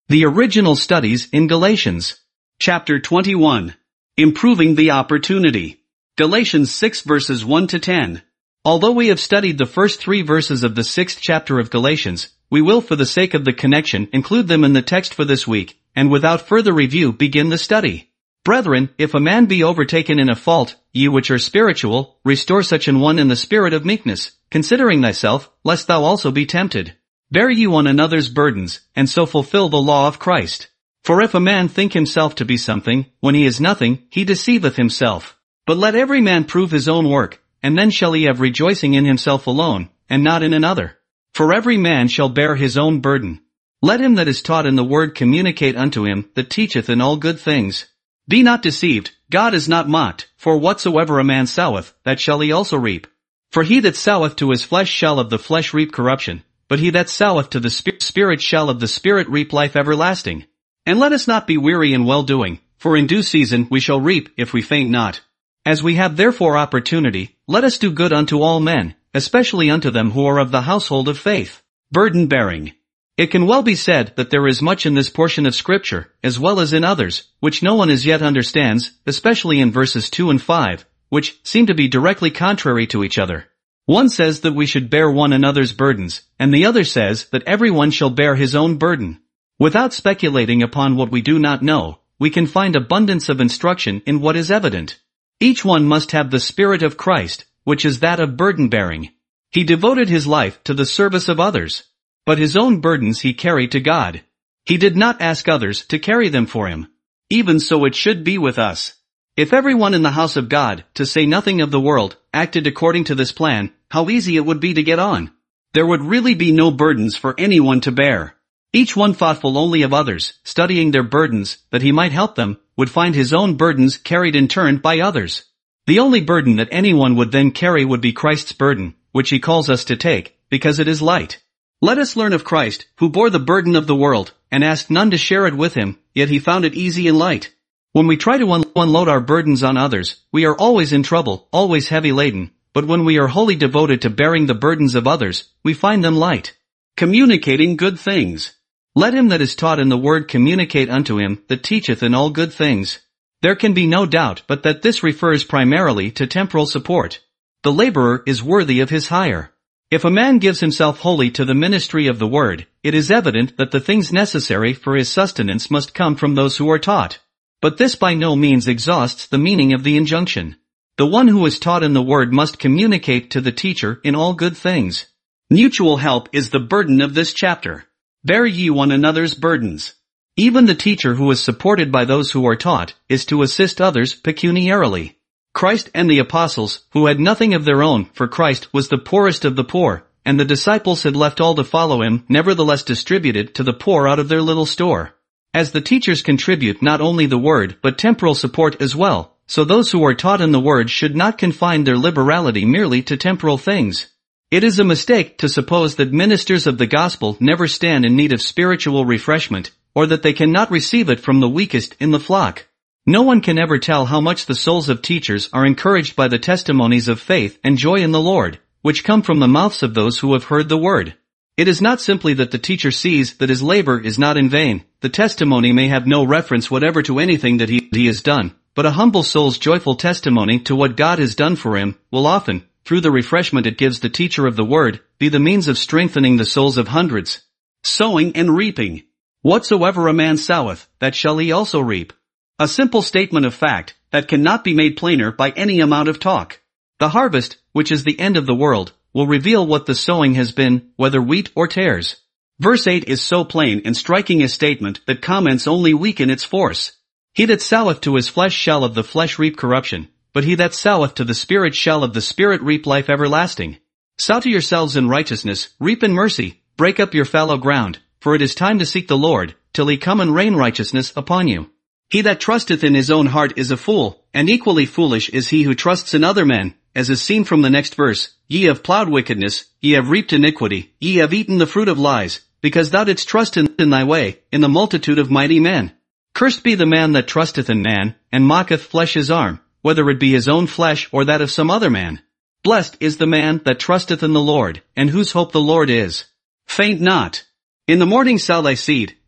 The original studies in Galatians. Chapter 21. Improving the opportunity. Galatians 6 verses 1 to 10. Although we have studied the first 3 verses of the 6th chapter of Galatians, we will for the sake of the connection include them in the text for this week, and without further review begin the study. Brethren, if a man be overtaken in a fault, ye which are spiritual, restore such an one in the spirit of meekness, considering thyself, lest thou also be tempted. Bear ye one another's burdens, and so fulfill the law of Christ. For if a man think himself to be something, when he is nothing, he deceiveth himself. But let every man prove his own work, and then shall he have rejoicing in himself alone, and not in another. For every man shall bear his own burden. Let him that is taught in the word communicate unto him that teacheth in all good things. Be not deceived, God is not mocked, for whatsoever a man soweth, that shall he also reap. For he that soweth to his flesh shall of the flesh reap corruption, but he that soweth to the Spirit shall of the Spirit reap life everlasting. And let us not be weary in well-doing, for in due season we shall reap if we faint not. As we have therefore opportunity, let us do good unto all men, especially unto them who are of the household of faith. Burden-bearing. It can well be said that there is much in this portion of Scripture, as well as in others, which no one as yet understands, especially in verses 2 and 5, which seem to be directly contrary to each other. One says that we should bear one another's burdens, and the other says that everyone shall bear his own burden. Without speculating upon what we do not know, we can find abundance of instruction in what is evident. Each one must have the Spirit of Christ, which is that of burden-bearing. He devoted his life to the service of others, but his own burdens he carried to God. He did not ask others to carry them for him. Even so it should be with us. If everyone in the house of God, to say nothing of the world, acted according to this plan, how easy it would be to get on. There would really be no burdens for anyone to bear. Each one thoughtful only of others, studying their burdens, that he might help them, would find his own burdens carried in turn by others. The only burden that anyone would then carry would be Christ's burden, which he calls us to take, because it is light. Let us learn of Christ, who bore the burden of the world, and asked none to share it with him, yet he found it easy and light. When we try to unload our burdens on others, we are always in trouble, always heavy laden, but when we are wholly devoted to bearing the burdens of others, we find them light. Communicating good things. Let him that is taught in the word communicate unto him that teacheth in all good things. There can be no doubt but that this refers primarily to temporal support. The laborer is worthy of his hire. If a man gives himself wholly to the ministry of the word, it is evident that the things necessary for his sustenance must come from those who are taught. But this by no means exhausts the meaning of the injunction. The one who is taught in the word must communicate to the teacher in all good things. Mutual help is the burden of this chapter. Bear ye one another's burdens. Even the teacher who is supported by those who are taught is to assist others pecuniarily. Christ and the apostles, who had nothing of their own, for Christ was the poorest of the poor, and the disciples had left all to follow him, nevertheless distributed to the poor out of their little store. As the teachers contribute not only the word but temporal support as well, so those who are taught in the word should not confine their liberality merely to temporal things. It is a mistake to suppose that ministers of the gospel never stand in need of spiritual refreshment, or that they cannot receive it from the weakest in the flock. No one can ever tell how much the souls of teachers are encouraged by the testimonies of faith and joy in the Lord, which come from the mouths of those who have heard the word. It is not simply that the teacher sees that his labor is not in vain. The testimony may have no reference whatever to anything that he has done, but a humble soul's joyful testimony to what God has done for him will often, through the refreshment it gives the teacher of the word, be the means of strengthening the souls of hundreds. Sowing and reaping. Whatsoever a man soweth, that shall he also reap. A simple statement of fact that cannot be made plainer by any amount of talk. The harvest, which is the end of the world, will reveal what the sowing has been, whether wheat or tares. Verse 8 is so plain and striking a statement that comments only weaken its force. He that soweth to his flesh shall of the flesh reap corruption, but he that soweth to the Spirit shall of the Spirit reap life everlasting. Sow to yourselves in righteousness, reap in mercy, break up your fallow ground, for it is time to seek the Lord, till he come and rain righteousness upon you. He that trusteth in his own heart is a fool, and equally foolish is he who trusts in other men, as is seen from the next verse. Ye have plowed wickedness, ye have reaped iniquity, ye have eaten the fruit of lies, because thou didst trust in thy way, in the multitude of mighty men. Cursed be the man that trusteth in man, and mocketh flesh his arm, whether it be his own flesh or that of some other man. Blessed is the man that trusteth in the Lord, and whose hope the Lord is. Faint not. In the morning sow thy seed,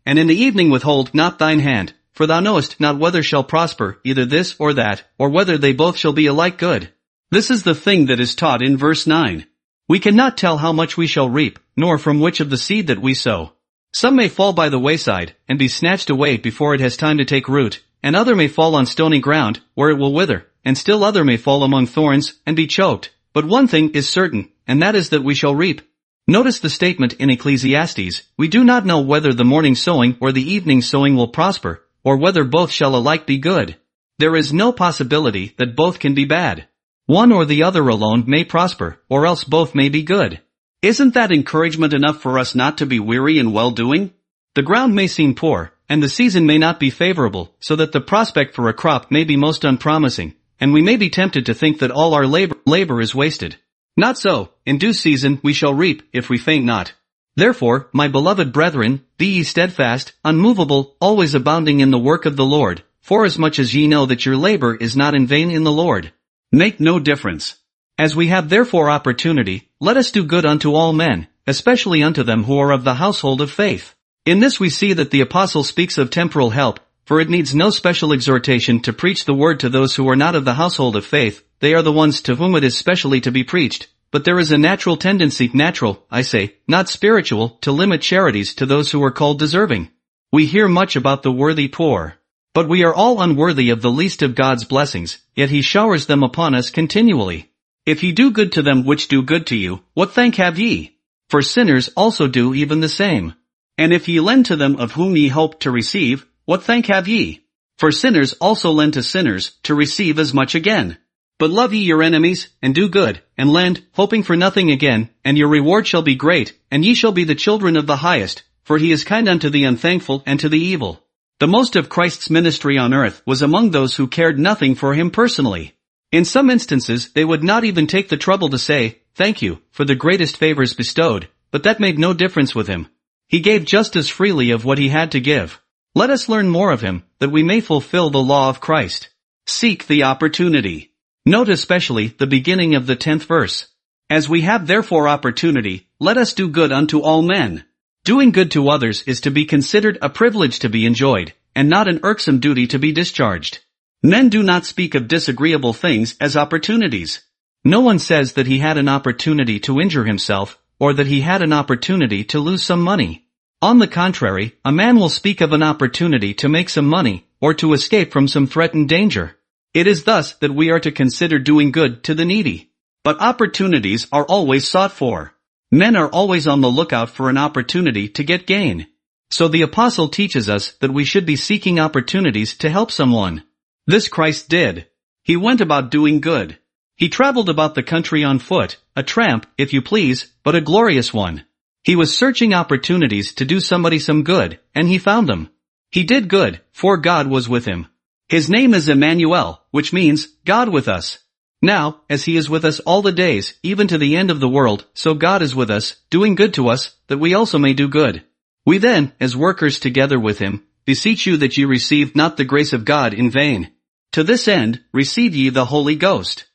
and in the evening withhold not thine hand, for thou knowest not whether shall prosper either this or that, or whether they both shall be alike good. This is the thing that is taught in verse 9. We cannot tell how much we shall reap, nor from which of the seed that we sow. Some may fall by the wayside, and be snatched away before it has time to take root, and other may fall on stony ground, where it will wither, and still other may fall among thorns, and be choked. But one thing is certain, and that is that we shall reap. Notice the statement in Ecclesiastes, we do not know whether the morning sowing or the evening sowing will prosper, or whether both shall alike be good. There is no possibility that both can be bad. One or the other alone may prosper, or else both may be good. Isn't that encouragement enough for us not to be weary in well-doing? The ground may seem poor, and the season may not be favorable, so that the prospect for a crop may be most unpromising, and we may be tempted to think that all our labor is wasted. Not so, in due season we shall reap, if we faint not. Therefore, my beloved brethren, be ye steadfast, unmovable, always abounding in the work of the Lord, forasmuch as ye know that your labor is not in vain in the Lord. Make no difference. As we have therefore opportunity, let us do good unto all men, especially unto them who are of the household of faith. In this we see that the apostle speaks of temporal help, for it needs no special exhortation to preach the word to those who are not of the household of faith. They are the ones to whom it is specially to be preached. But there is a natural tendency, natural, I say, not spiritual, to limit charities to those who are called deserving. We hear much about the worthy poor. But we are all unworthy of the least of God's blessings, yet he showers them upon us continually. If ye do good to them which do good to you, what thank have ye? For sinners also do even the same. And if ye lend to them of whom ye hope to receive, what thank have ye? For sinners also lend to sinners, to receive as much again. But love ye your enemies, and do good, and lend, hoping for nothing again, and your reward shall be great, and ye shall be the children of the highest, for he is kind unto the unthankful and to the evil. The most of Christ's ministry on earth was among those who cared nothing for him personally. In some instances they would not even take the trouble to say, thank you, for the greatest favors bestowed, but that made no difference with him. He gave just as freely of what he had to give. Let us learn more of him, that we may fulfill the law of Christ. Seek the opportunity. Note especially the beginning of the 10th verse. As we have therefore opportunity, let us do good unto all men. Doing good to others is to be considered a privilege to be enjoyed, and not an irksome duty to be discharged. Men do not speak of disagreeable things as opportunities. No one says that he had an opportunity to injure himself, or that he had an opportunity to lose some money. On the contrary, a man will speak of an opportunity to make some money, or to escape from some threatened danger. It is thus that we are to consider doing good to the needy. But opportunities are always sought for. Men are always on the lookout for an opportunity to get gain. So the apostle teaches us that we should be seeking opportunities to help someone. This Christ did. He went about doing good. He traveled about the country on foot, a tramp, if you please, but a glorious one. He was searching opportunities to do somebody some good, and he found them. He did good, for God was with him. His name is Emmanuel, which means, God with us. Now, as he is with us all the days, even to the end of the world, so God is with us, doing good to us, that we also may do good. We then, as workers together with him, beseech you that ye receive not the grace of God in vain. To this end, receive ye the Holy Ghost.